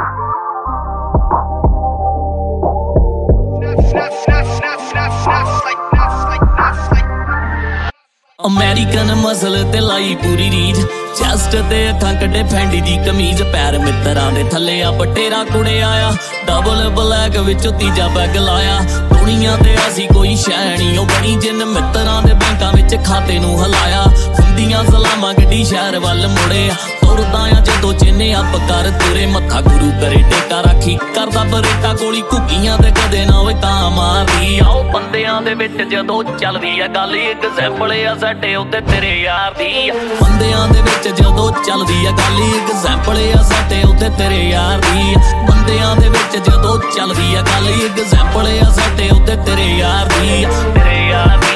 American muscle ते लाई पूरी रीझ chest ते अखां कड्डे फैंडी दी कमीज पैर मित्तरां दे थल्ले आ बटेरा कुड़े आया डबल ब्लैक विचों तीजा बैग लाया दुनिया ते ऐसी कोई शै नी ओ बनी जिन मित्तरां दे बैंकां विच खाते नूं हलाया हुंदियां सलामां गड्डी शहर वल मुड़े तुरदा आ जदों चिन्ने अप कर तुरे मत्था गुरु करे टेका राखी करदा बरेटा गोली घुग्गियां ते कदे ना होए तां मारदी आओ बंदियां दे विच जदों चलदी आ गल इक सैंपल आ साडे उत्ते तेरे यार दी बंदियां दे विच जदों चलदी आ गल इक सैंपल आ साडे उत्ते तेरे यार दी बंदियां दे विच जदों चलदी आ गल इक सैंपल आ साडे उत्ते तेरे यार दी तेरे यार दी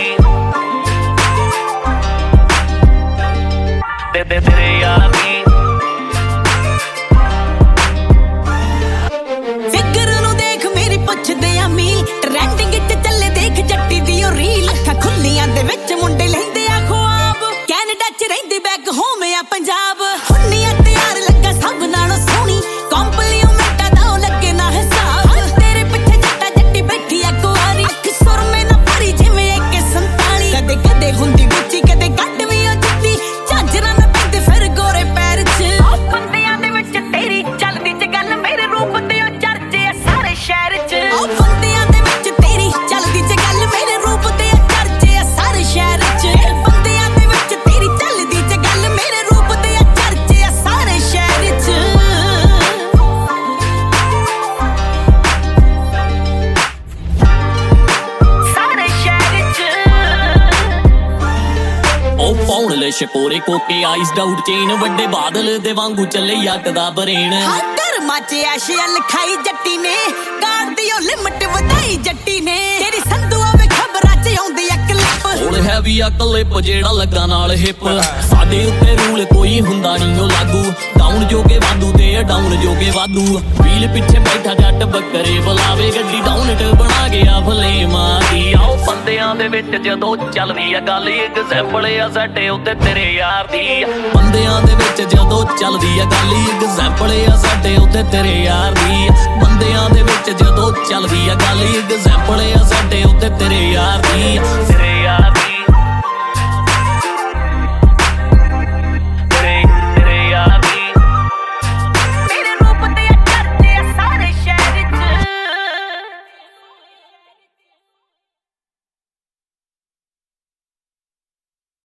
तेरे यार दी फिगर नूं देख मेरी पुछदे आ मील ट्रेंडिंग च चले देख जट्टी दी ओ रील अखां खुल्लियां दे विच मुंडे लैंदे आ ख्वाब कैनेडा च रहिंदी बैक होम आ पंजाब हुन्नियां तैयार लगा सब नालों सोहनी कॉम्प्लीमेंटां दा ओ लगे ना हिसाब तेरे पिछे जट्टा जट्टी बैठी आ कुआरी अख सुरमे ना भरी जिवें AK-47 कदे कदे हुंदी गुच्ची कदे घट वी ओ जिद्दी झांजरां ना पैंदे फिर गोरे पैर च ओ बंदियां दे विच तेरी चलदी च गल मेरे रूप ते ओ चर्चे आ सारे शहर च ओ बंदियां दे विच तेरी चलदी च गल मेरे रूप ते ओ चर्चे आ सारे शहर च बंदियां दे विच तेरी चलदी च गल मेरे रूप ते ओ चर्चे आ सारे शहर च सारे शहर च ओ पौण ले शकोरे कोके आइस डाउट चेन वड्डे बादल दे वांगू चले जट दा बरेण धर्मां च ऐशिया लिखाई जट्टी ने कार दी ओ लिमिट वधाई जट्टी ने तेरी संधू आवे खबरां च आउंदी आ क्लिप हुण है भी आ क्लिप जेड़ा लगा नाल हिप साडे उत्ते रूल कोई हुंदा नी ओ लागू डाउन जोगे वादू ते डाउन जोगे वादू व्हील पिछे बैठा जट बकरे बुलावे गड्डी डाउन ट बना गया भले मारी आओ बंदियां दे विच जदों चलदी आ गल इक सैंपल आ साडे उत्ते तेरे यार दी बंदियां दे विच जदों चलदी आ गल इक सैंपल आ साडे उत्ते तेरे यार दी बंदियां दे विच जदों चलदी आ गल इक सैंपल आ साडे उत्ते तेरे यार दी तेरे